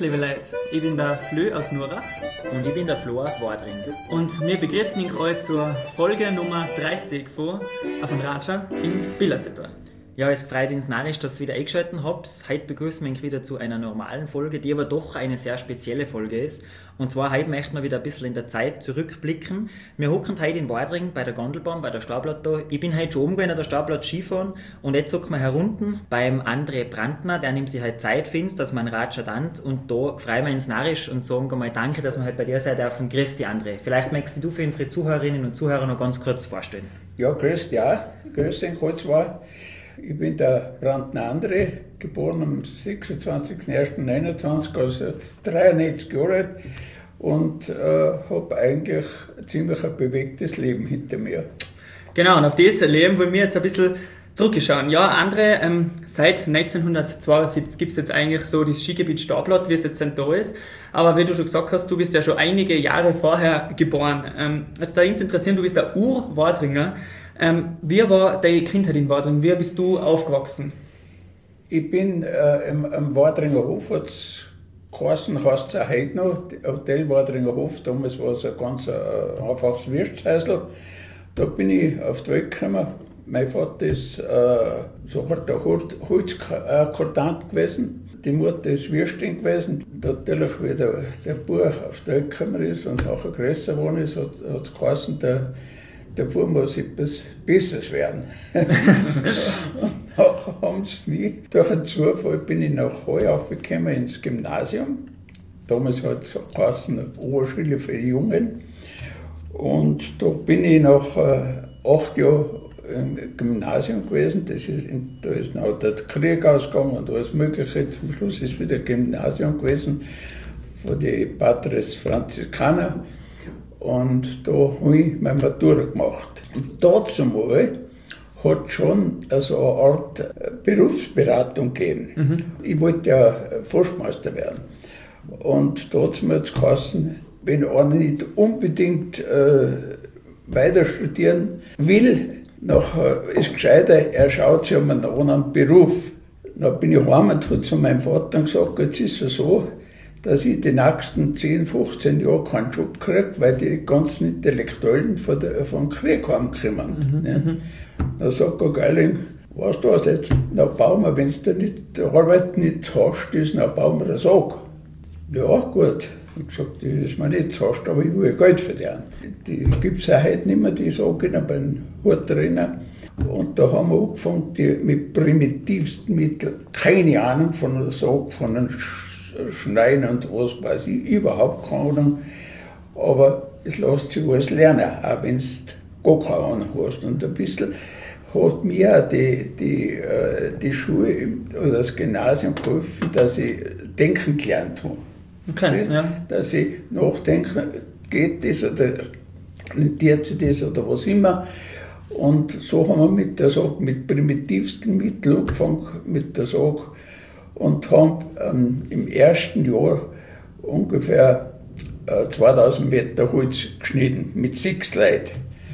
liebe Leute, ich bin der Flö aus Nurach. Und ich bin der Flo aus Wadring. Und wir begrüßen euch heute zur Folge Nummer 30 von Auf dem Ratscher in Billersetter. Ja, es freut uns narrisch, dass ihr wieder eingeschaltet habt. Heute begrüßen wir euch wieder zu einer normalen Folge, die aber doch eine sehr spezielle Folge ist. Und zwar heute möchten wir wieder ein bisschen in der Zeit zurückblicken. Wir hocken heute in Wadring bei der Gondelbahn, bei der Staubblatt da. Ich bin heute schon oben gewesen, an der Staubblatt Skifahren und jetzt hocken wir herunten beim André Brandner, der nimmt sich halt Zeit für uns, dass man Ratscher dannt. Und da freuen wir uns narrisch und sagen mal Danke, dass wir halt bei dir sein dürfen. Grüß dich, André. Vielleicht möchtest du für unsere Zuhörerinnen und Zuhörer noch ganz kurz vorstellen. Ja, grüß dich auch. Grüß dich, zwar. Ich bin der Brandner André, geboren am 26.01.29, also 93 Jahre alt und habe eigentlich ziemlich ein bewegtes Leben hinter mir. Genau, und auf dieses Leben wollen wir jetzt ein bisschen zurückschauen. Ja, André, seit 1972 gibt es jetzt eigentlich so das Skigebiet Staubblatt, wie es jetzt da ist. Aber wie du schon gesagt hast, du bist ja schon einige Jahre vorher geboren. Jetzt da uns interessieren, du bist der Ur-Wadringer. Wie war deine Kindheit in Wadring? Wie bist du aufgewachsen? Ich bin am Wadringer Hof, hat es geheißen, heißt es auch heute noch, Hotel Wadringer Hof, damals war es ein ganz einfaches Wirtshäusl. Da bin ich auf die Welt gekommen. Mein Vater ist so der Holzkortant gewesen. Die Mutter ist Würstin gewesen. Natürlich, wie der Bub auf die Welt gekommen ist und nachher größer geworden ist, hat es geheißen, der Bub muss etwas Besseres werden. Und nachher haben sie mich, durch einen Zufall bin ich nach Hall aufgekommen ins Gymnasium. Damals hat es geheißen, Oberschule für Jungen. Und da bin ich nach 8 Jahren im Gymnasium gewesen. Da ist noch der Krieg ausgegangen und alles Mögliche. Zum Schluss ist wieder Gymnasium gewesen von den Patres Franziskaner. Und da habe ich meine Matura gemacht. Und dazu mal hat es schon so eine Art Berufsberatung gegeben. Ich wollte ja Forstmeister werden. Und dazu hat es geheißen, wenn einer nicht unbedingt weiter studieren will, nachher ist gescheiter, er schaut sich um einen anderen Beruf. Dann bin ich heim und habe zu meinem Vater gesagt, jetzt ist es so, dass ich die nächsten 10, 15 Jahre keinen Job kriege, weil die ganzen Intellektuellen vom Krieg heimkommen. Dann sagt er, Geiling, weißt du was, jetzt, dann bauen wir, wenn du die Arbeit nicht hast, dann bauen wir das auch. Ja, gut. Ich habe gesagt, das ist mir nicht hast, aber ich will Geld verdienen. Die gibt es ja heute nicht mehr, die sagen bei den Hurterinnen. Und da haben wir angefangen, die mit primitivsten Mitteln, keine Ahnung von der Sag, von einem Schneiden und was weiß ich, überhaupt keine Ahnung. Aber es lässt sich alles lernen, auch wenn du gar keine Ahnung hast. Und ein bisschen hat mir die Schule oder das Gymnasium geholfen, dass ich denken gelernt habe. Okay, ja. Dass ich nachdenken, geht das oder rentiert sich das oder was immer. Und so haben wir mit primitivsten Mitteln angefangen mit der Sage und haben im ersten Jahr ungefähr 2000 Meter Holz geschnitten mit 6 Leuten.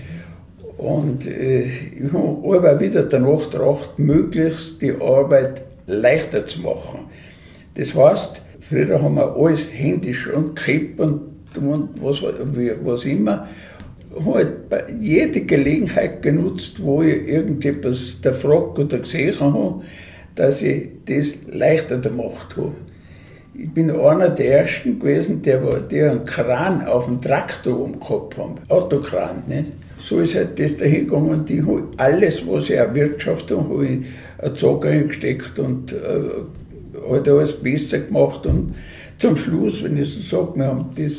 Und ich habe aber wieder danach gedacht, möglichst die Arbeit leichter zu machen. Das heißt, früher haben wir alles händisch und gekippt und was immer. Halt bei jeder Gelegenheit genutzt, wo ich irgendetwas gefragt oder gesehen habe, dass ich das leichter gemacht habe. Ich bin einer der Ersten gewesen, die einen Kran auf dem Traktor umgehabt haben, Autokran. Nicht? So ist halt das dahin gegangen und ich habe alles, was ich erwirtschaftet habe, habe ich einen Zug eingesteckt und halt alles besser gemacht. Und zum Schluss, wenn ich so sage, wir haben das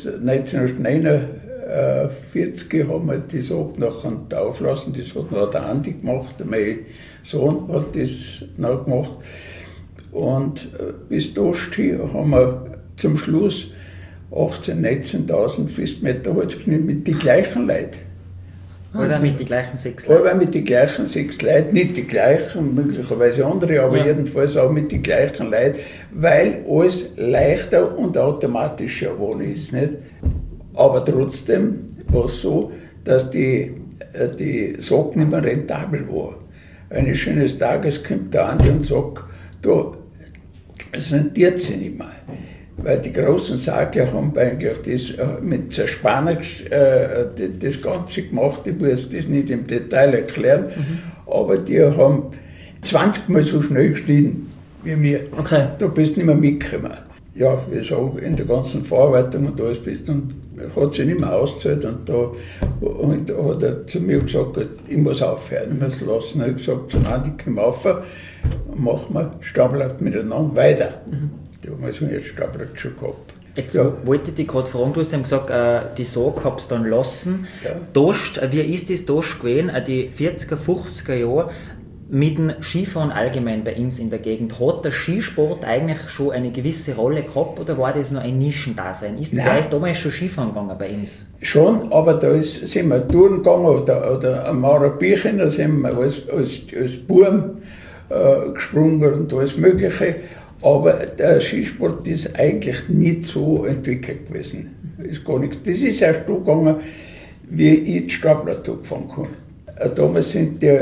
1949 haben wir die Sache nachher auflassen, das hat noch der Andi gemacht, mein Sohn hat das noch gemacht. Und bis dahin haben wir zum Schluss 18.000, 19.000 Festmeter Holz geschnitten mit den gleichen Leuten. Oder mit den gleichen 6 Leuten? Oder mit den gleichen 6 Leuten, nicht die gleichen, möglicherweise andere, aber jedenfalls auch mit den gleichen Leuten, weil alles leichter und automatischer geworden ist. Nicht? Aber trotzdem war es so, dass die Sache nicht mehr rentabel war. Eines schönen Tages kommt der Andi und sagt, du, es rentiert sich nicht mehr. Weil die großen Sakler haben eigentlich das mit Zerspanner das Ganze gemacht. Ich muss das nicht im Detail erklären, aber die haben 20 Mal so schnell geschnitten wie mir. Okay. Da bist du nicht mehr mitgekommen. Ja, wie gesagt, in der ganzen Verarbeitung und alles bist und hat sich nicht mehr ausgezahlt und da hat er zu mir gesagt, ich muss aufhören, ich muss lassen. Ich habe gesagt, so nein, ich komme rauf, machen wir Stablatt miteinander weiter. Damals habe ich jetzt Stablatt schon gehabt. Jetzt wollte ich dich gerade fragen, du hast eben gesagt, die Sog hab's dann lassen. Ja. Dost, wie ist das Dost gewesen, die 40er, 50er Jahre mit dem Skifahren allgemein bei uns in der Gegend? Hat der Skisport eigentlich schon eine gewisse Rolle gehabt oder war das noch ein Nischendasein? War es damals schon Skifahren gegangen bei uns? Schon, aber da sind wir Touren gegangen oder am Mauerbierchen, da sind wir als Buben gesprungen und alles Mögliche. Aber der Skisport ist eigentlich nicht so entwickelt gewesen. Ist gar nichts. Das ist erst gegangen, wie ich die Stablatt angefangen habe. Damals sind die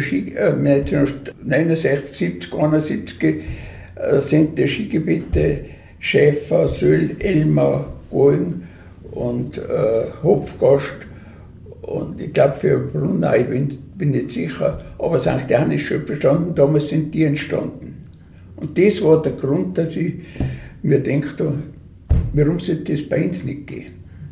1969, 70, 71 sind die Skigebiete Schäfer, Söll, Elmau, Going und Hopfgast und ich glaube für Brunner, ich bin nicht sicher, aber St. Jan ist schon bestanden, damals sind die entstanden. Und das war der Grund, dass ich mir denke, warum sollte das bei uns nicht gehen?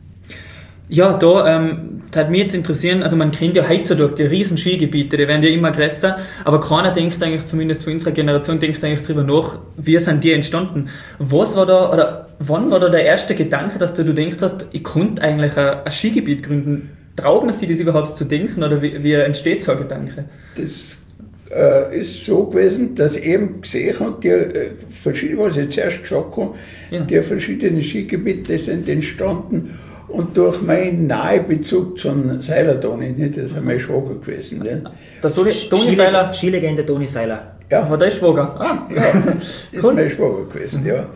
Ja, da hat mich jetzt interessieren, also man kennt ja heutzutage die riesen Skigebiete, die werden ja immer größer, aber keiner denkt eigentlich, zumindest von unserer Generation, denkt eigentlich darüber nach, wie sind die entstanden. Was war da, oder wann war da der erste Gedanke, dass du gedacht hast, ich könnte eigentlich ein Skigebiet gründen? Traut man sich das überhaupt zu denken, oder wie entsteht so ein Gedanke? Das ist so gewesen, dass ich eben gesehen habe, was ich zuerst gesagt habe, die verschiedenen Skigebiete sind entstanden. Und durch meinen nahen Bezug zum Seiler-Toni, nicht? Das ist mein Schwager gewesen. Nicht? Das Toni Seiler? Skilegende Toni Seiler. Ja. War der Schwager? Ja, ist mein Schwager gewesen, ja.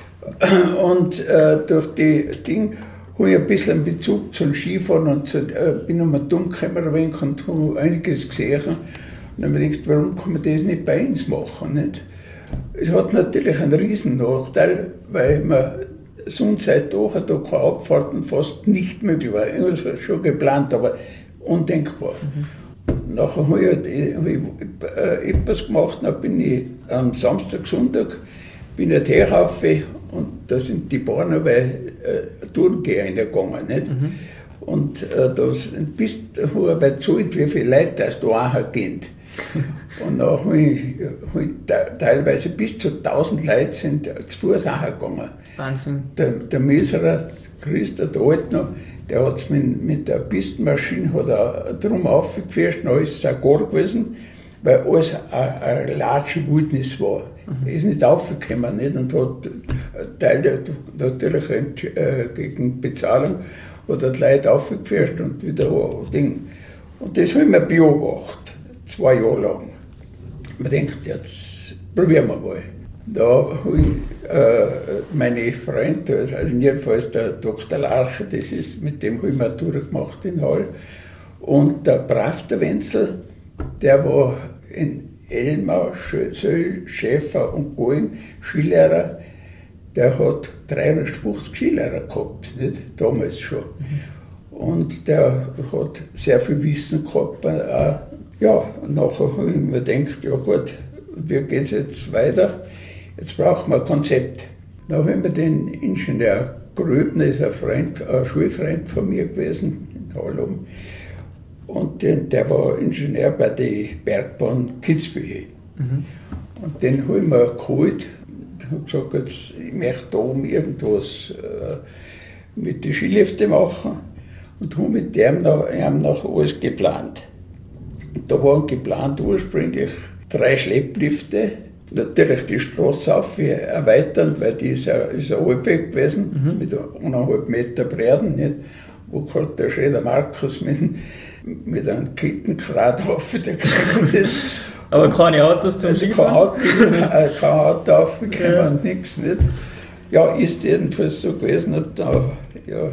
Und durch die Dinge habe ich ein bisschen einen Bezug zum Skifahren und bin einmal dumm gekommen ein wenig und habe einiges gesehen. Und dann habe ich gedacht, warum kann man das nicht bei uns machen? Nicht? Es hat natürlich einen riesen Nachteil, weil man Sonnzeit durch, da keine Abfahrten fast nicht möglich war. Ich habe es schon geplant, aber undenkbar. Nachher habe ich etwas gemacht, dann bin ich am Samstag, Sonntag bin ich herauf und da sind die Bahnen Tourengehen reingegangen. Nicht? Und da bist du weit zahlt, wie viele Leute das da gehen. Und dann habe ich teilweise bis zu 1000 Leute sind zu Fuß gegangen. Wahnsinn. Der Meserer, Christa, der Alte noch, der hat es mit der Pistenmaschine drum aufgeführt, dann ist es auch gar gewesen, weil alles eine latsche Wildnis war. Er ist nicht aufgekommen nicht? Und hat Teil natürlich gegen Bezahlung hat die Leute aufgeführt und wieder ein Ding. Und das habe ich mir beobachtet, 2 Jahre lang. Man denkt, jetzt probieren wir mal. Da habe ich meine Freunde, also jedenfalls der Dr. Larche, mit dem habe ich Matura gemacht in Hall. Und der Pravter Wenzel, der war in Elmau, Söll, Schäfer und Going Skilehrer. Der hat 350 Skilehrer gehabt, nicht? Damals schon. Und der hat sehr viel Wissen gehabt. Ja, und nachher habe ich mir gedacht, ja gut, wie geht es jetzt weiter? Jetzt brauchen wir ein Konzept. Da haben wir den Ingenieur Gröbner, ist ein Schulfreund von mir gewesen, in Hallum. Und der war Ingenieur bei der Bergbahn Kitzbühel. Und den habe ich mir geholt und habe gesagt, jetzt, ich möchte da oben irgendwas mit den Skiliften machen. Und habe mit dem noch alles geplant. Und da waren geplant ursprünglich 3 Schlepplifte. Natürlich die Straße auf erweitern, weil die ist ein Halbweg gewesen, mit 1,5 Meter Breiten, nicht? Wo gerade der Schäder Markus mit einem Kettenkrat aufgekommen ist. Aber keine Autos zum Skifahren? Kein Auto aufgekommen und nichts. Nicht? Ja, ist jedenfalls so gewesen. Und da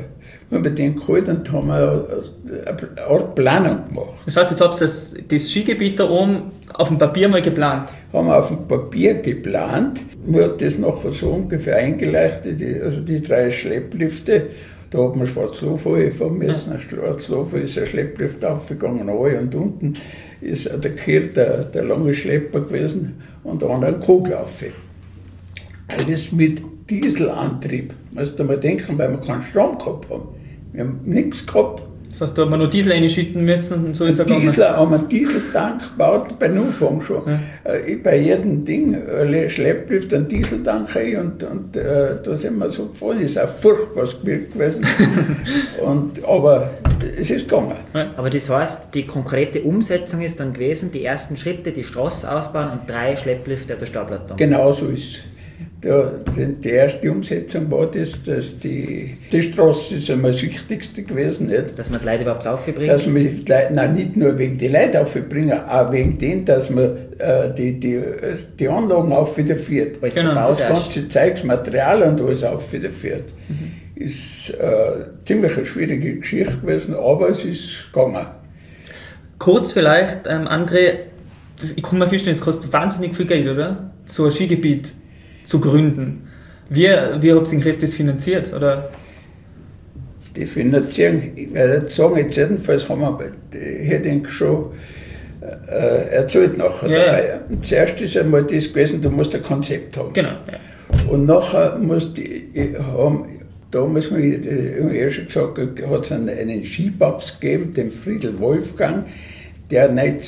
haben wir den geholt und haben eine Art Planung gemacht. Das heißt, jetzt habt ihr das Skigebiet da oben auf dem Papier mal geplant? Haben wir auf dem Papier geplant. Wir haben das nachher so ungefähr eingeleuchtet, die 3 Schlepplifte. Da hat man Schwarzlofa fahren müssen. Schwarzlofa ist ein Schlepplift aufgegangen, alle und unten ist der Kehr der lange Schlepper gewesen und einer ein Koglaufe. Alles mit Dieselantrieb. Man muss da mal denken, weil wir keinen Strom gehabt haben. Wir haben nichts gehabt. Das heißt, da hat man noch Diesel reinschütten müssen und so ist er gegangen. Haben einen Dieseltank gebaut, bei Anfang schon. Ja. Bei jedem Ding, Schlepplift, einen Dieseltank rein und da sind wir so gefahren. Das ist ein furchtbares Gebiet gewesen. Aber es ist gegangen. Ja. Aber das heißt, die konkrete Umsetzung ist dann gewesen, die ersten Schritte, die Straße ausbauen und 3 Schlepplifte auf der Stauplatte. Genau so ist es. Die erste Umsetzung war das, dass die Straße ist einmal das Wichtigste gewesen. Nicht? Dass man die Leute überhaupt aufbringen? Dass man die Leute, nein, nicht nur wegen die Leute aufbringen, auch wegen dem, dass man die Anlagen aufwiederführt. Genau, das ganze Zeugsmaterial und alles aufwiederführt. Ist ziemlich eine schwierige Geschichte gewesen, aber es ist gegangen. Kurz vielleicht, André, ich kann mir vorstellen, es kostet wahnsinnig viel Geld, oder? So ein Skigebiet zu gründen. Wie habt ihr das finanziert? Oder? Die Finanzierung, ich werde jetzt sagen, jetzt jedenfalls haben wir, hätte ich schon erzählt nachher dabei. Ja. Und zuerst ist einmal das gewesen, du musst ein Konzept haben. Genau. Ja. Und nachher musst du haben, damals habe ich schon gesagt, hat es einen Skipapst gegeben, den Friedel Wolfgang, der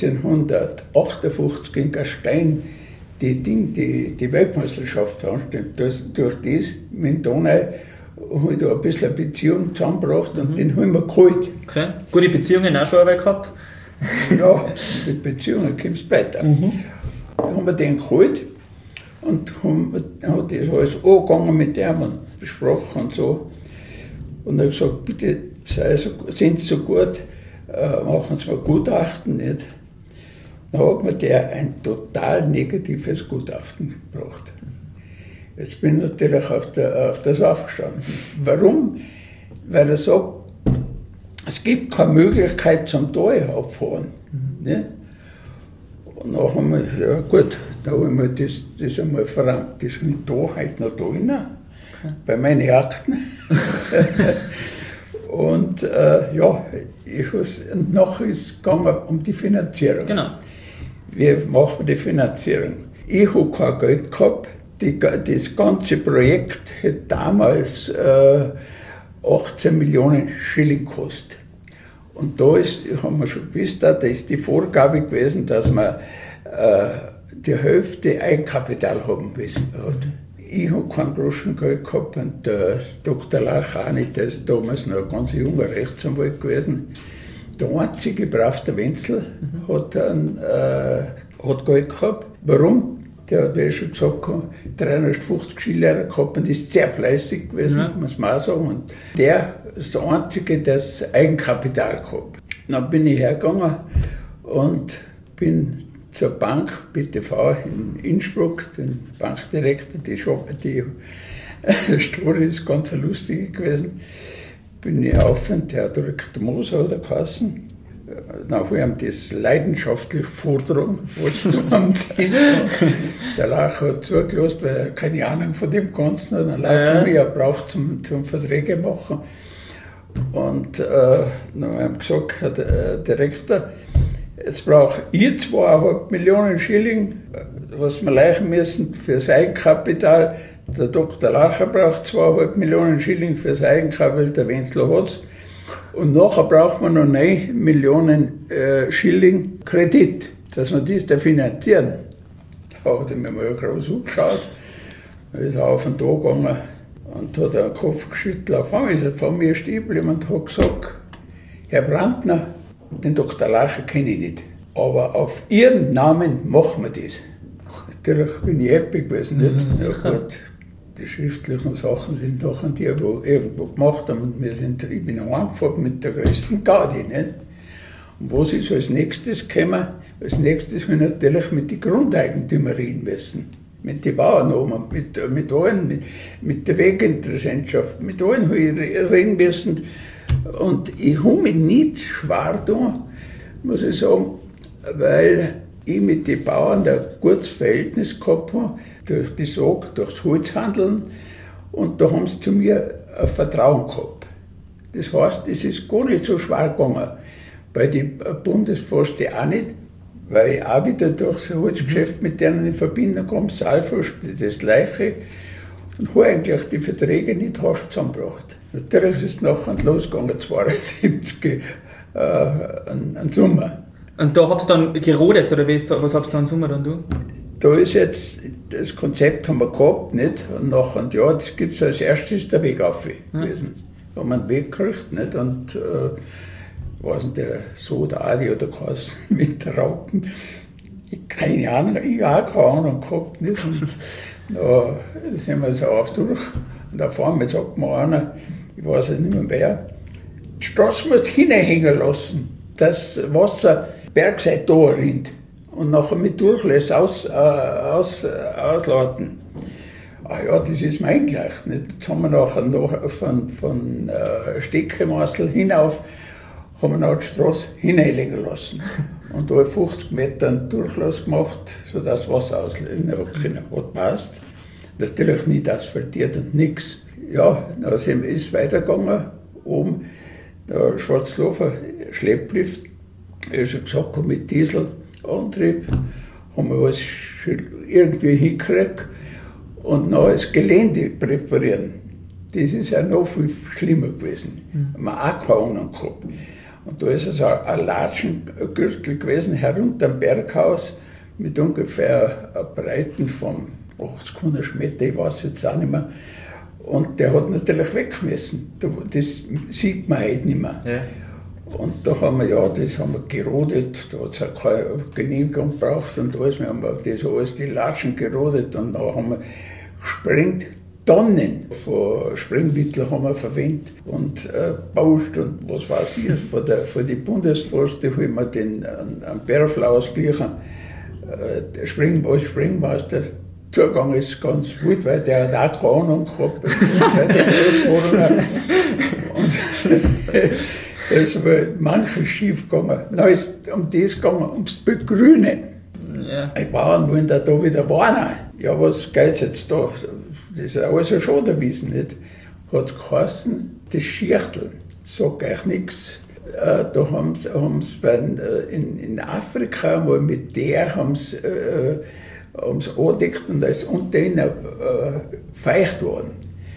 1958 in Gastein die Weltmeisterschaft veranstaltet. Durch das mit Donau habe ich da ein bisschen eine Beziehung zusammengebracht und den haben wir geholt. Okay. Gute Beziehungen auch schon dabei gehabt? Ja, mit Beziehungen kommst du weiter. Da haben wir den geholt und haben das alles angegangen mit dem und besprochen und so. Und er hat gesagt, bitte sind Sie so gut, machen Sie mal Gutachten nicht. Dann hat mir der ein total negatives Gutachten gebracht. Jetzt bin ich natürlich auf das aufgestanden. Warum? Weil er sagt, es gibt keine Möglichkeit zum Tal abfahren. Ne? Und dann haben wir, ja gut, dann habe ich mir das einmal verrannt. Das habe ich da heute noch da rein, bei meinen Akten. Und ja, und nachher ist es gegangen um die Finanzierung. Genau. Wie machen wir die Finanzierung? Ich habe kein Geld gehabt. Das ganze Projekt hat damals 18 Millionen Schilling gekostet. Und da haben wir schon gewusst, da ist die Vorgabe gewesen, dass man die Hälfte Eigenkapital haben müssen. Ich habe keinen Groschen Geld gehabt und der Dr. Lach auch nicht, der ist damals noch ein ganz junger Rechtsanwalt gewesen. Der einzige Brav, Wenzel, hat Geld gehabt. Warum? Der hat, wie ich schon gesagt habe, 350 Skilehrer gehabt und ist sehr fleißig gewesen, muss man auch sagen. Und der ist der Einzige, der das Eigenkapital gehabt. Dann bin ich hergegangen und bin zur Bank, BTV in Innsbruck, den Bankdirektor, die Story ist ganz lustig gewesen. Bin ich auf und der Direktor Moser hat er geheißen. Dann habe ich ihm das leidenschaftlich vortragen, was da am Sinn war. Der Lach hat zugelassen, weil er keine Ahnung von dem Ganzen hat. Dann lassen wir, er braucht zum Verträge machen. Und dann habe ich ihm gesagt, Herr Direktor, jetzt brauche ich 2,5 Millionen Schilling, was wir leichen müssen für das Eigenkapital. Der Dr. Lacher braucht 2,5 Millionen Schilling für das Eigenkapital, der Wenzel hat es. Und nachher braucht man noch 9 Millionen Schilling Kredit, dass wir das da finanzieren. Da hat er mir mal groß angeschaut, da ist er auf und da gegangen und hat den Kopf geschüttelt. Auf einmal ist er von mir stehen geblieben und hat gesagt, Herr Brandner, den Dr. Lacher kenne ich nicht, aber auf Ihren Namen machen wir das. Natürlich bin ich happy gewesen, nicht? Ja, gut. Die schriftlichen Sachen sind nachher die, die irgendwo gemacht haben. Ich bin heimgefahren mit der größten Gaudi. Nicht? Und was ist als nächstes gekommen? Als nächstes habe ich natürlich mit den Grundeigentümern reden müssen. Mit den Bauernomen, mit allen, mit der Weginteressentschaft, mit allen habe ich reden müssen. Und ich habe mich nicht schwer getan, muss ich sagen, weil ich mit den Bauern ein gutes Verhältnis gehabt habe, durch die Sage, durchs Holzhandeln. Und da haben sie zu mir ein Vertrauen gehabt. Das heißt, es ist gar nicht so schwer gegangen. Bei den Bundesforsten auch nicht, weil ich auch wieder durchs Holzgeschäft mit denen in Verbindung kam, Saalforst, das Gleiche. Und habe eigentlich die Verträge nicht rasch zusammengebracht. Natürlich ist es nachher losgegangen, 72 an Sommer. Und da habt ihr dann gerodet, oder was habt ihr da im Sommer dann tun? Da ist jetzt, das Konzept haben wir gehabt, nicht? Und nach einem Jahr gibt es als erstes der Weg auf gewesen. Da haben wir einen Weg gekriegt, nicht? Und was nicht, der Soda Adi oder was mit der Raupen. Keine Ahnung, ich habe auch keine Ahnung gehabt, nicht? Und da sind wir so auf durch. Und auf einmal sagt mir einer, ich weiß nicht mehr wer, die Straße musst du hinhängen lassen, dass Wasser Bergseite da rinnt. Und nachher mit Durchlässe ausladen. Ah ja, das ist mein gleich. Nicht? Jetzt haben wir nachher von Steckemaßl hinauf haben wir noch die Straße hineinlegen lassen. Und da habe ich 50 Meter einen Durchlass gemacht, sodass das Wasser auslegen kann. Hat passt. Natürlich nicht asphaltiert und nichts. Ja, dann ist es weitergegangen. Oben der Schwarzlofer Schlepplift, wie ich schon gesagt habe, mit Dieselantrieb, haben wir alles irgendwie hingekriegt. Und noch das Gelände präparieren. Das ist ja noch viel schlimmer gewesen. Haben wir auch keine Ahnung gehabt. Und da ist also ein Latschengürtel gewesen, herunter am Berghaus, mit ungefähr einer Breiten von 80 Meter, ich weiß jetzt auch nicht mehr. Und der hat natürlich weg müssen. Das sieht man heute nicht mehr. Ja. Und da haben wir, das haben wir gerodet, da hat es auch keine Genehmigung gebraucht und alles. Wir haben das alles, die Latschen gerodet und dann haben wir gesprengt. Tonnen von Sprengmitteln haben wir verwendet und Baust und was weiß ich, von den Bundesforste haben wir den Berfler ausgeglichen. Der Sprengmaß, der Zugang ist ganz gut, weil der hat auch keine Ahnung gehabt, weil der Großvater. Und da ist aber manches schief gegangen. Dann ist um das gegangen, ums Begrünen. Ja. Die Bauern wollen da wieder warnen. Ja, was geht jetzt da? Das ist alles schon erwiesen, nicht? Hat es geheißen, das Schirchteln, sagt euch nichts. Da haben sie in Afrika mal mit der haben sie angedeckt und da ist unter ihnen feucht worden.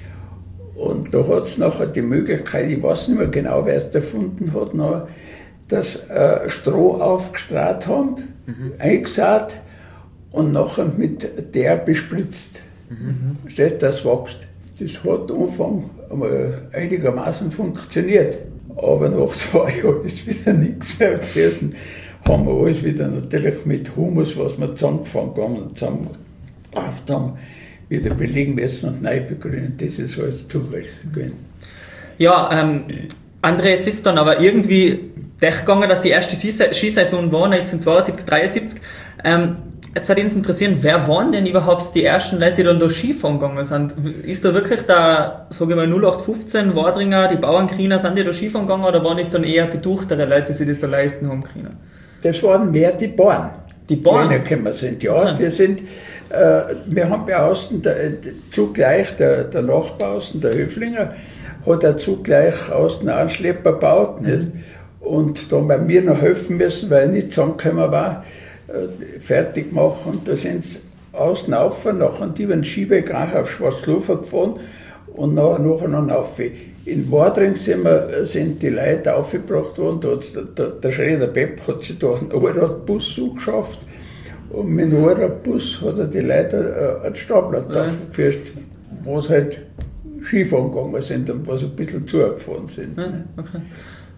Und da hat es nachher die Möglichkeit, ich weiß nicht mehr genau, wer es erfunden hat, noch, dass Stroh aufgestrahlt haben, eingesät und nachher mit der bespritzt. Verstehst, das wächst. Das hat am Anfang einigermaßen funktioniert. Aber nach 2 Jahren ist wieder nichts mehr gewesen. Haben wir alles wieder natürlich mit Humus, was wir zusammengefangen haben und zusammengekraft haben, wieder belegen müssen und neu begrünen. Das ist alles Zufall gewesen. Ja, André, jetzt ist dann aber irgendwie gegangen, dass die erste Skisaison war, 1972, 73. Jetzt hat uns interessieren, wer waren denn überhaupt die ersten Leute, die dann da Skifahren gegangen sind? Ist da wirklich der, sage ich mal, 0815 Wadringer, die Bauernkriener, sind die da Skifahren gegangen oder waren es dann eher betuchtere Leute, die sich das da leisten haben können? Das waren mehr die Bauern. Die Bauern? Sind, ja. Die sind, wir haben bei außen, zugleich der Nachbar außen, der Höflinger, hat er zugleich außen einen Schlepper gebaut. Nicht? Und da haben wir noch helfen müssen, weil er nicht zusammengekommen war. Fertig machen und da sind sie außen rauf, nachher über den Skiweg auf Schwarzlofer gefahren und nachher noch rauf. In Wadring sind die Leute aufgebracht worden, der Schreder Pepp hat sich da einen Allradbus zugeschafft und mit dem Allradbus hat er die Leute ein Staublatt aufgeführt, wo sie halt Skifahren gegangen sind und was ein bisschen zugefahren sind. Okay.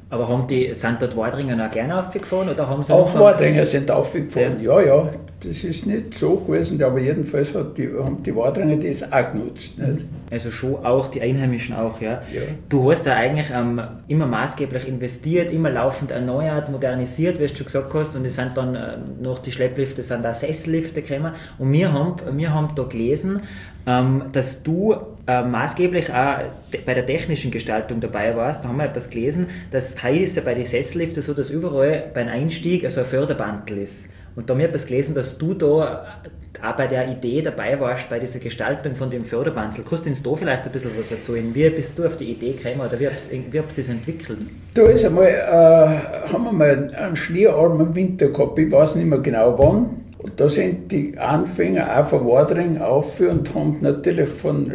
Aber sind dort Wadringer noch gerne aufgefahren oder haben sie auch Wadringer sind aufgefahren, ja, das ist nicht so gewesen, aber jedenfalls haben die Wadringer das auch genutzt. Nicht? Also schon auch die Einheimischen auch, ja. Du hast da eigentlich immer maßgeblich investiert, immer laufend erneuert, modernisiert, wie du schon gesagt hast, und es sind dann noch die Schlepplifte, sind da Sessellifte gekommen, und wir haben da gelesen, dass du maßgeblich auch bei der technischen Gestaltung dabei warst. Da haben wir etwas gelesen, dass heute ist ja bei den Sesselliften so, dass überall beim Einstieg so ein Förderbandel ist. Und da haben wir etwas gelesen, dass du da auch bei der Idee dabei warst, bei dieser Gestaltung von dem Förderbandel. Kannst du uns da vielleicht ein bisschen was erzählen? Wie bist du auf die Idee gekommen oder wie habt ihr das entwickelt? Da ist einmal, haben wir mal einen schneearmen Winter gehabt, ich weiß nicht mehr genau wann. Und da sind die Anfänger auch von Wadring auf und haben natürlich vom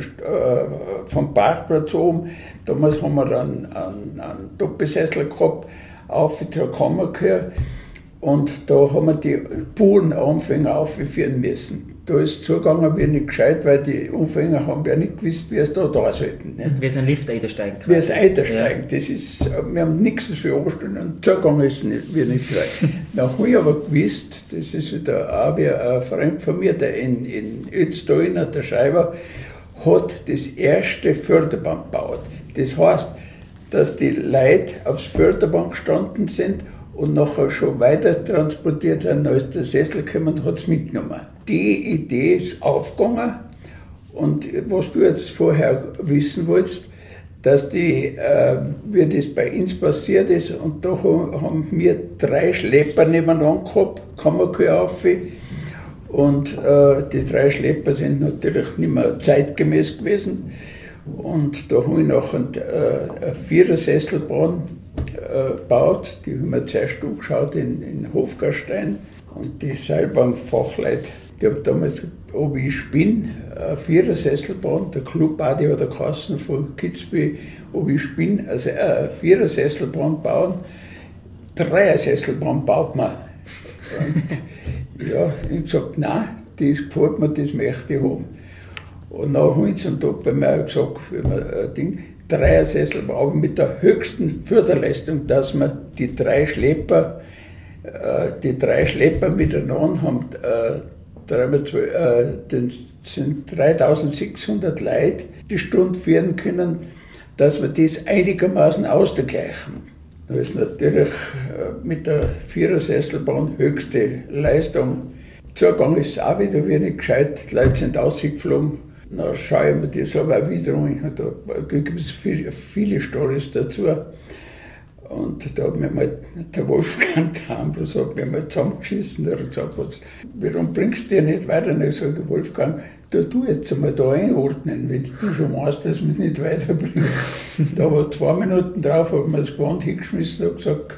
Parkplatz oben, damals haben wir einen Doppelsessel gehabt, auf zur Kammer gehört. Und da haben wir die puren Anfänger aufführen müssen. Da ist es zugegangen wie nicht gescheit, weil die Anfänger haben ja nicht gewusst, wie es da sollten. Nicht? Wie es ein Lift einsteigen kann. Wie es einsteigen, das ist, wir haben nichts für angestellt und zugegangen ist es wie nicht weit. Dann habe ich aber gewusst, das ist wieder auch wie ein Freund von mir, der in Ötztalin, der Schreiber, hat das erste Förderband gebaut. Das heißt, dass die Leute aufs Förderband gestanden sind und nachher schon weiter transportiert werden, als der Sessel gekommen und hat es mitgenommen. Die Idee ist aufgegangen, und was du jetzt vorher wissen wolltest, dass wie das bei uns passiert ist, und da haben wir 3 Schlepper nebeneinander gehabt, Kammerkühe auf, und die 3 Schlepper sind natürlich nicht mehr zeitgemäß gewesen, und da habe ich nachher eine 4er-Sesselbahn gebaut, die haben wir zuerst angeschaut in Hofgarstein, und die Seilbahnfachleute, die haben damals, ob ich spinne, eine 4er-Sesselbahn, der Club auch, die hat der Kassen von Kitzbühel, ob ich spinne, also eine 4er-Sesselbahn bauen, 3er-Sesselbahn baut man. Und ja, ich habe gesagt, nein, das gefällt mir, das möchte ich haben. Und nach uns und da bei mir gesagt, wenn man ein Ding, 3er-Sessel, aber mit der höchsten Förderleistung, dass man die 3 Schlepper miteinander haben, das sind 3600 Leute die Stunde führen können, dass wir das einigermaßen ausgleichen. Da ist natürlich mit der 4er-Sesselbahn höchste Leistung. Zugang ist auch wieder wenig gescheit, die Leute sind ausgeflogen. Dann schaue ich mir das aber wieder an. Da gibt es viele Storys dazu. Und da hat mir mal der Wolfgang Tambros mal zusammengeschissen. Der hat gesagt, warum bringst du dich nicht weiter? Und ich sage, Wolfgang, tu jetzt einmal da einordnen, wenn du schon meinst, dass wir es nicht weiterbringen. Da war 2 Minuten drauf, hat mir das Gewand hingeschmissen und gesagt,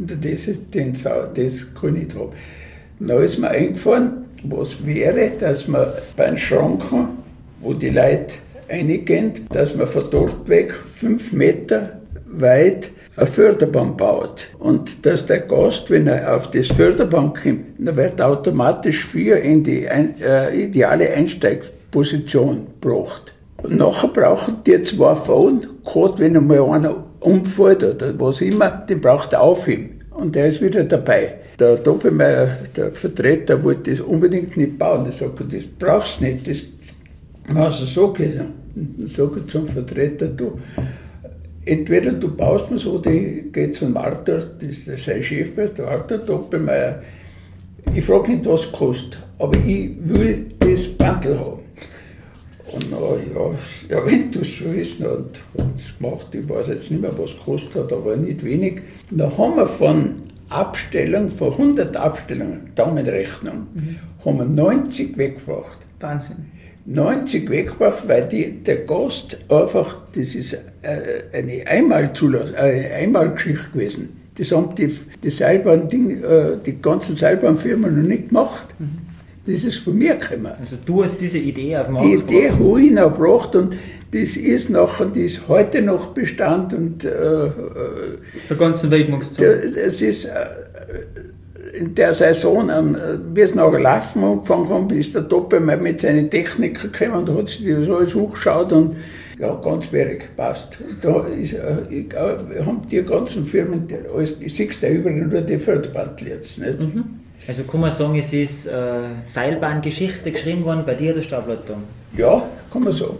das kann ich nicht haben. Dann ist mir eingefallen, was wäre, dass man bei den Schranken, wo die Leute reingehen, dass man von dort weg 5 Meter weit eine Förderbahn baut. Und dass der Gast, wenn er auf das Förderband kommt, dann wird automatisch für in die ideale Einsteigsposition gebracht. Und nachher brauchen die 2 Frauen, gerade wenn einmal einer umfällt oder was immer, den braucht er aufheben. Und der ist wieder dabei. Der Doppelmeier, der Vertreter, wollte das unbedingt nicht bauen. Er sagt, das brauchst du nicht. Das hast du so gesagt. Dann sage ich zum Vertreter, du, entweder du baust mir so, die geht zum Arthur, das ist sein Chef, der Arthur Doppelmeier. Ich frage nicht, was es kostet, aber ich will das Bandel haben. Und ja, wenn du es schon willst, und das gemacht, ich weiß jetzt nicht mehr, was es gekostet hat, aber nicht wenig. Da haben wir von 100 Abstellungen, Daumenrechnung, haben wir 90 weggebracht. Wahnsinn. 90 weggebracht, weil der Gast einfach, das ist eine Einmalgeschichte gewesen. Das haben die Seilbahn-Ding, die ganzen Seilbahnfirmen noch nicht gemacht. Das ist von mir gekommen. Also du hast diese Idee auf den Markt gebracht? Die Idee habe ich noch gebracht, und das ist nachher, die ist heute noch Bestand, und der ganzen Widmungszeit. Es ist in der Saison, wie es nachher laufen angefangen haben, ist der Doppelmeier mit seinen Technikern gekommen und hat sich das alles hochgeschaut, und Ja, ganz schwierig, passt. Und da haben die ganzen Firmen, ich sehe da überall nur die Feldbattel jetzt, nicht? Mhm. Also kann man sagen, es ist Seilbahngeschichte geschrieben worden bei dir, der Staublotto? Ja, kann man sagen.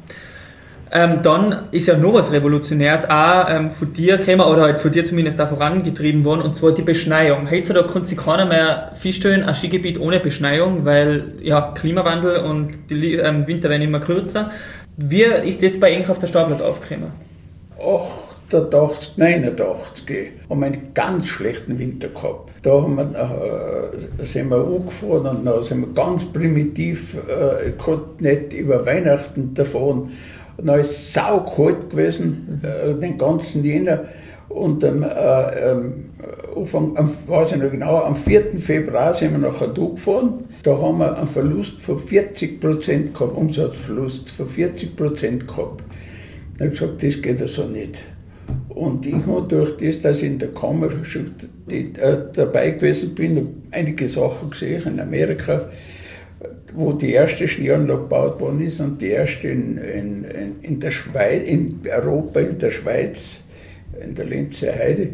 Dann ist ja noch was Revolutionäres auch von dir gekommen, oder halt von dir zumindest auch vorangetrieben worden, und zwar die Beschneiung. Heutzutage kann sich keiner mehr feststellen, ein Skigebiet ohne Beschneiung, weil ja Klimawandel und die Winter werden immer kürzer. Wie ist das bei euch auf der Staublotto aufgekommen? 88, 89 haben wir einen ganz schlechten Winter gehabt. Da sind wir angefahren und dann sind wir ganz primitiv, ich konnte nicht über Weihnachten davon. Und dann ist es saukalt gewesen, den ganzen Jänner. Und weiß ich noch genau, am 4. Februar sind wir nachher gefahren. Da haben wir einen Verlust von 40% gehabt, Umsatzverlust von 40% gehabt. Da habe ich gesagt, das geht also nicht. Und ich habe durch das, dass ich in der Kammer schon dabei gewesen bin, einige Sachen gesehen in Amerika, wo die erste Skilanglauf gebaut worden ist und die erste in der Schweiz, in Europa, in der Schweiz, in der Linzer Heide,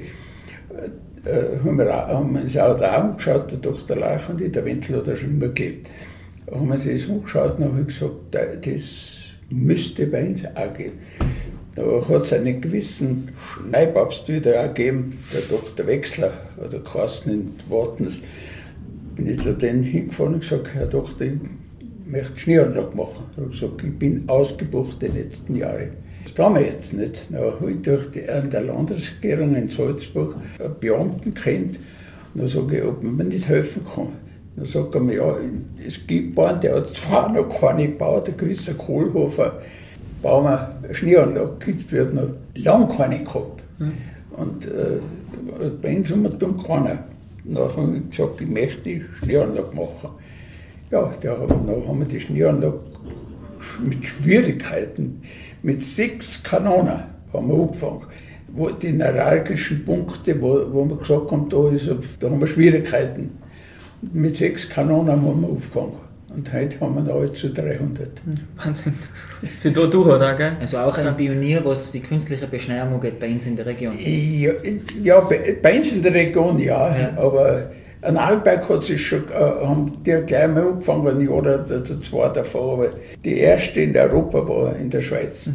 haben wir uns auch da angeschaut, der Dr. Lach und ich, der Wenzel hat da schon immer gelebt. Da haben wir sich das angeschaut und habe ich gesagt, das müsste bei uns auch gehen. Da hat es einen gewissen Schneipapst wieder auch gegeben, der Dr. Wechsler, oder Carsten in Wartens. Bin ich zu denen hingefahren und gesagt, Herr Doktor, ich möchte Skilanglauf machen. Ich habe gesagt, ich bin ausgebucht die letzten Jahre. Das tun wir jetzt nicht. Dann habe ich durch an der Landesregierung in Salzburg einen Beamten kennt. Und dann sage ich, ob man mir nicht helfen kann. Dann sagt er mir, ja, es gibt einen, der hat zwar noch keine gebaut, ein gewisser Kohlhofer, bauen wir eine Skilanglauf. Kitzbühel hat noch lange keine gehabt. Und bei uns haben wir dann keiner. Dann habe ich gesagt, ich möchte die Skilanglauf machen. Ja, dann haben wir die Skilanglauf mit Schwierigkeiten, mit 6 Kanonen haben wir angefangen. Wo die neuralgischen Punkte, wo wir gesagt haben, da haben wir Schwierigkeiten. Und mit 6 Kanonen haben wir angefangen. Und heute haben wir noch alle zu 300. Wahnsinn. Das ist da durch, oder? Gell? Also auch ein Pionier, was die künstliche Beschneiung angeht, bei uns in der Region? Ja, bei uns in der Region ja. Aber an Arlberg haben die gleich mal angefangen, ein Jahr oder 2 davor. Aber die erste in Europa war in der Schweiz.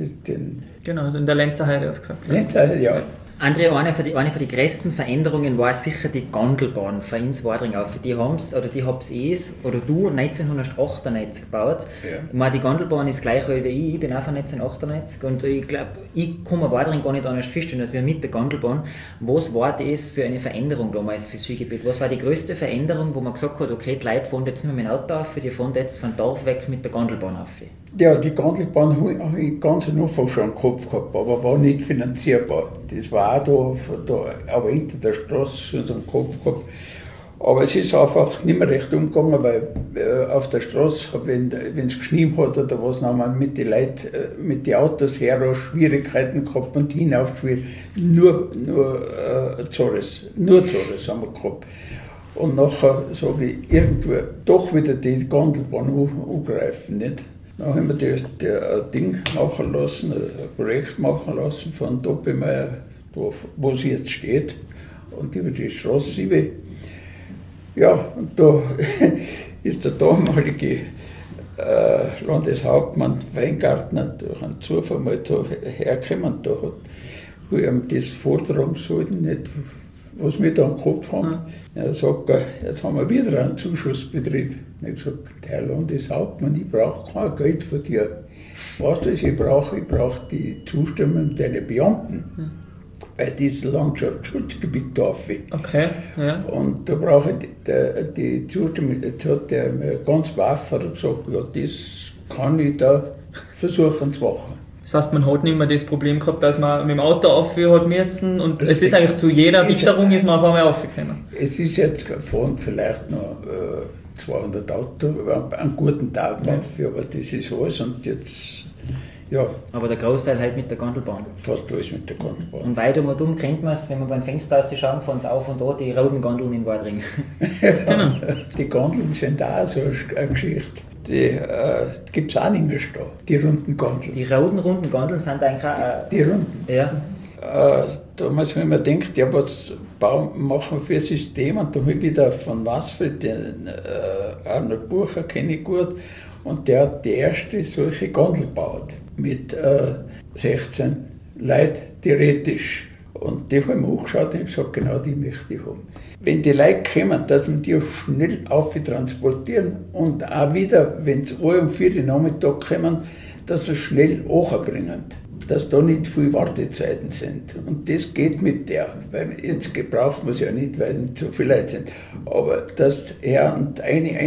Genau, in der Lenzer Heide hast du gesagt. Lenzer Heide, ja. André, eine von die größten Veränderungen war sicher die Gondelbahn für uns Wadring auf. Die haben's, oder die hab's oder du 1998 gebaut. Ja. Ich meine, die Gondelbahn ist gleich alt wie ich bin auch von 1998 und ich glaube, ich kann mir Wadring gar nicht anders feststellen, als wir mit der Gondelbahn. Was war das für eine Veränderung damals fürs Skigebiet? Was war die größte Veränderung, wo man gesagt hat, okay, die Leute fahren jetzt nicht mehr mit dem Auto auf, die fahren jetzt von Dorf weg mit der Gondelbahn auf? Ja, die Gondelbahn habe ich ganz am Anfang schon im Kopf gehabt, aber war nicht finanzierbar. Das war auch da aber hinter der Straße so im Kopf gehabt. Aber es ist einfach nicht mehr recht umgegangen, weil auf der Straße, wenn es geschnien hat oder was, dann haben wir mit den Leuten, mit den Autos her Schwierigkeiten gehabt und hinaufgeschwirrt. Nur Zores haben wir gehabt. Und nachher sage ich, irgendwo doch wieder die Gondelbahn angreifen, nicht? Dann haben wir das Ding machen lassen, ein Projekt machen lassen von Doppelmeier, wo sie jetzt steht, und über die Straße 7. Ja, und da ist der damalige Landeshauptmann Weingartner durch einen Zufall mal da hergekommen. Da hat ich ihm das vortragen sollten, nicht, was wir da im Kopf haben. Er sagt, jetzt haben wir wieder einen Zuschussbetrieb. Ich habe gesagt, Herr Landeshauptmann, ich brauche kein Geld von dir. Weißt du, was ich brauche? Ich brauche die Zustimmung deiner Beamten bei diesem Landschaftsschutzgebiet darf ich. Okay, ja. Und da brauche ich die Zustimmung. Jetzt hat der mir ganz wahr gesagt, ja, das kann ich da versuchen zu machen. Das heißt, man hat nicht mehr das Problem gehabt, dass man mit dem Auto aufhören hat müssen, und es ist eigentlich zu jeder Witterung ist man auf einmal aufgekommen. Es ist jetzt gefahren vielleicht noch 200 Autos, einen guten Tag auf, aber das ist alles, und jetzt Ja, Aber der Großteil halt mit der Gondelbahn. fast alles mit der Gondelbahn. Und weit um und um kennt man es, wenn man beim Fenster ausschauen, von uns auf und da die roten Gondeln in Wadring. Genau. Die Gondeln sind auch so eine Geschichte. Die gibt es auch nicht mehr da, die runden Gondeln. Die roten, runden Gondeln sind eigentlich auch... Die runden. ja. Damals habe ich mir gedacht, ja, was machen wir für ein System? Und da habe ich wieder von Nassfeld den Arnold Bucher, kenne ich gut, und der hat die erste solche Gondel gebaut. Mit 16 Leuten theoretisch. Und die haben wir angeschaut und gesagt, genau die möchte ich haben. Wenn die Leute kommen, dass wir die schnell transportieren und auch wieder, wenn sie um 4 Uhr Nachmittag kommen, dass sie schnell bringen. Dass da nicht viele Wartezeiten sind. Und das geht mit der, weil jetzt braucht man es ja nicht, weil nicht so viele Leute sind. Aber dass er und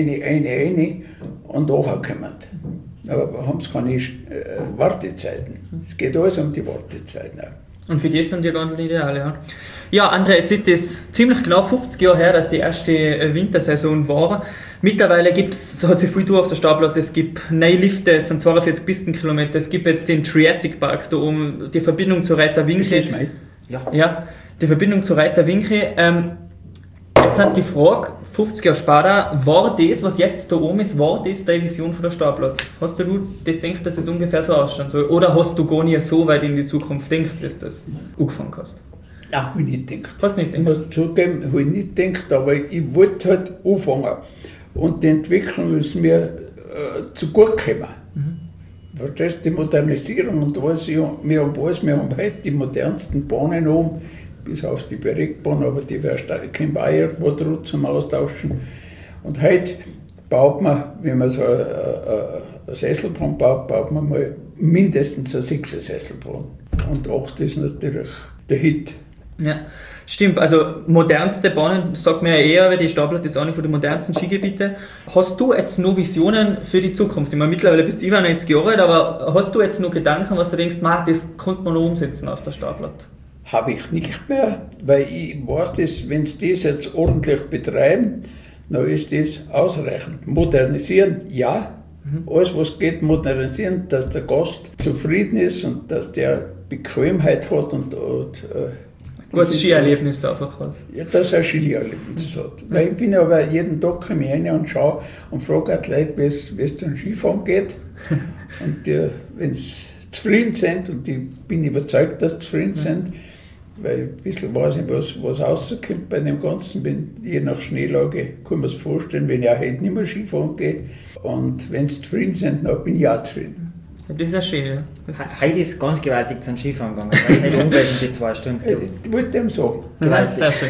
eine und kommen. Aber haben sie keine Wartezeiten. Es geht alles um die Wartezeiten auch. Und für die sind die Gondeln ideal, ja. Ja, André, jetzt ist es ziemlich genau 50 Jahre her, dass die erste Wintersaison war. Mittlerweile hat sich viel durch auf der Stauplatte. Es gibt neue Lifte, es sind 42 Pistenkilometer. Es gibt jetzt den Triassic Park da oben, die Verbindung zu Reiter Winkel. Ist das mein? Ja, die Verbindung zu Reiter Winkel. Jetzt hat die Frage, 50 Jahre später, war das, was jetzt da oben ist, war das deine Vision von der Stauplatte? Hast du das gedacht, dass es ungefähr so ausschauen soll? Oder hast du gar nicht so weit in die Zukunft gedacht, dass du das angefangen hast? Nein, habe ich nicht gedacht. Hast du nicht Ich gedacht? muss zugeben, habe ich nicht gedacht, aber ich wollte halt anfangen. Und die Entwicklung ist mir zu gut gekommen. Verstehst du, die Modernisierung und alles, wir haben heute die modernsten Bahnen oben, bis auf die Bergbahn, aber die können wir auch irgendwo drauf zum Austauschen. Und heute baut man, wenn man so eine Sesselbahn baut, baut man mal mindestens eine 6er Sesselbahn. Und 8 ist natürlich der Hit. Ja, stimmt. Also modernste Bahnen, sagt man ja eher, weil die Stauplatte ist auch nicht von den modernsten Skigebieten. Hast du jetzt noch Visionen für die Zukunft? Ich meine, mittlerweile bist du über 90 Jahre alt, aber hast du jetzt noch Gedanken, was du denkst, das könnte man noch umsetzen auf der Stauplatte? Habe ich nicht mehr, weil ich weiß, dass, wenn sie das jetzt ordentlich betreiben, dann ist das ausreichend. Modernisieren, ja. Alles, was geht, modernisieren, dass der Gast zufrieden ist und dass der Bequemheit hat und Gutes Skierlebnis einfach hat. Ja, dass er ein Skierlebnis hat. Weil ich bin aber jeden Tag komme ich rein und schaue und frage die Leute, wie es zum Skifahren geht. Und wenn sie zufrieden sind, und ich bin überzeugt, dass sie zufrieden sind, weil ein bisschen weiß ich, was rauskommt bei dem Ganzen. Je nach Schneelage kann man es vorstellen, wenn ich auch heute nicht mehr Skifahren gehe. Und wenn sie zufrieden sind, dann bin ich auch zufrieden. Das ist ja schön, ja. Heute ist ganz gewaltig zum Skifahren gegangen, weil heute umwälzen die 2 Stunden. Ich wollte dem sagen. Ja, sehr schön.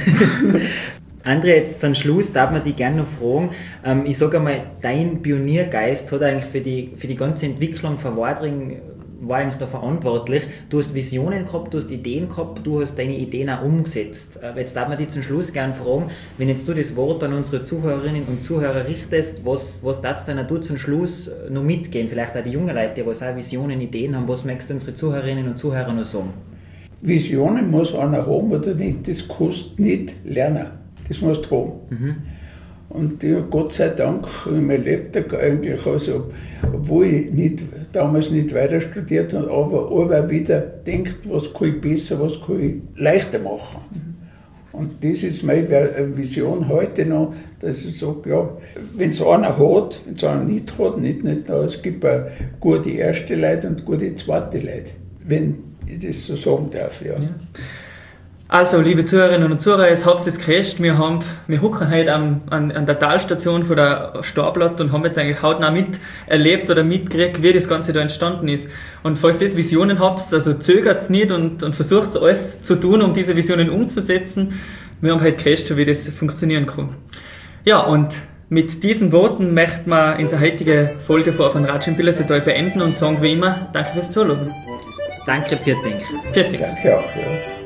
André, jetzt zum Schluss darf man dich gerne noch fragen. Ich sage einmal, dein Pioniergeist hat eigentlich für die ganze Entwicklung von Wadring war eigentlich da verantwortlich. Du hast Visionen gehabt, du hast Ideen gehabt, du hast deine Ideen auch umgesetzt. Jetzt darf man dich zum Schluss gerne fragen, wenn jetzt du das Wort an unsere Zuhörerinnen und Zuhörer richtest, was darfst du zum Schluss noch mitgeben? Vielleicht auch die jungen Leute, die auch Visionen, Ideen haben. Was möchtest du unsere Zuhörerinnen und Zuhörer noch sagen? Visionen muss einer haben oder nicht, das kannst du nicht lernen. Das musst du haben. Und ja, Gott sei Dank habe ich mein Lebtag eigentlich, also, obwohl ich damals nicht weiter studiert habe, aber wieder denkt, was kann ich besser, was kann ich leichter machen. Und das ist meine Vision heute noch, dass ich sage, ja, wenn es einer hat, wenn es einer nicht hat, nicht es gibt auch gute erste Leute und gute zweite Leute, wenn ich das so sagen darf. Ja. Also, liebe Zuhörerinnen und Zuhörer, jetzt habt ihr es gehört, wir hocken heute an der Talstation von der Stauplatte und haben jetzt eigentlich hautnah miterlebt oder mitgekriegt, wie das Ganze da entstanden ist. Und falls ihr Visionen habt, also zögert nicht und versucht alles zu tun, um diese Visionen umzusetzen. Wir haben heute gehört, wie das funktionieren kann. Ja, und mit diesen Worten möchten wir unsere heutige Folge von Ratsch im Billersetal beenden und sagen wie immer, danke fürs Zuhören. Danke, Pfirting. Pfirting. Danke auch, ja.